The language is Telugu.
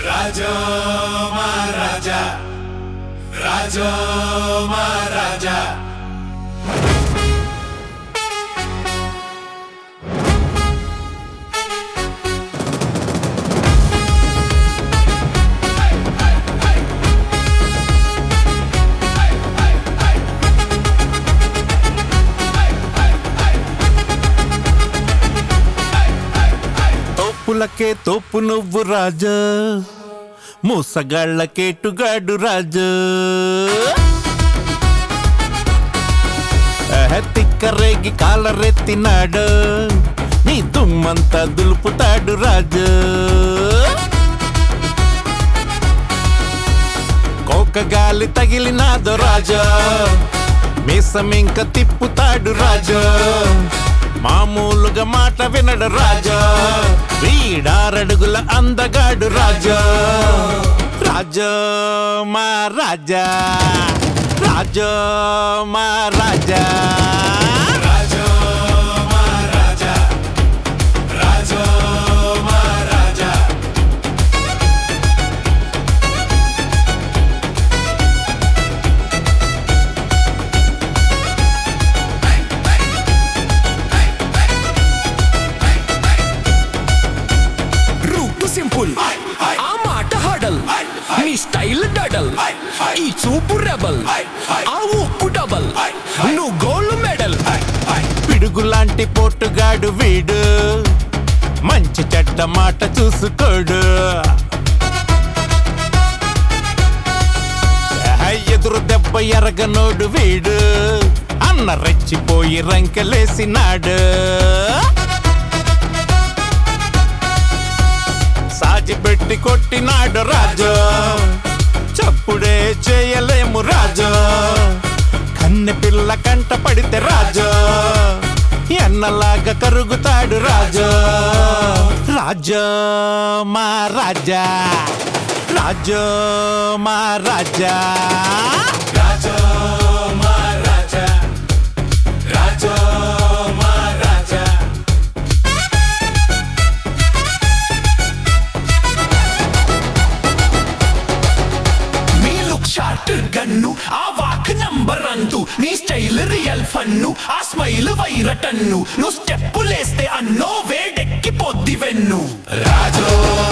Raja Maharaja, Raja Maharaja. తోపులకే తోపు నువ్వు రాజా, మూసగాళ్ళకే టుగాడు రాజా. తిక్కరేగి కాలరెత్తినాడు, నీ దుమ్మంతా దులుపుతాడు రాజా. కోక గాలి తగిలినాదో రాజా, మీసమింక తిప్పుతాడు రాజా. మామూలుగా మాట వినడు రాజా, వీడారడుగుల అందగాడు రాజా. రాజా మా రాజా, రాజా మా రాజా. Raja Maharaja, Raja Maharaja. Route simple, ఆ మాట హడల్, నీ స్టైల్ డడల్, ఈ చూపు రెబల్, ఆ ఉక్కు డబల్, నువ్వు గోల్డ్ మెడల్. పిడుగులాంటి పోటుగాడు వీడు, మంచి చెడ్డ మాట చూసుకోడు. ఎదురు దెబ్బ ఎరగనోడు వీడు, అన్న రెచ్చిపోయి రంకెలేసినాడు. సాచి పెట్టి కొట్టినాడు రాజా, చప్పుడే చేయలేము రాజా. కన్నె పిల్ల కంట పడితే రాజా, ఎన్నలాగా కరుగుతాడు రాజా. రాజా మా రాజా, రాజా మా రాజా. Raja Maharaja, Raja Maharaja. మీ లుక్ షార్ట్ గన్ను, ఆ వాక్ నంబర్ అంటూ, నీ స్టైల్ రియల్ ఫన్ను, ఆ స్మైల్ వైరటన్ను, నువ్వు స్టెప్పులేస్తే అన్నో వేడెక్కిపోద్ది వెన్ను. Raja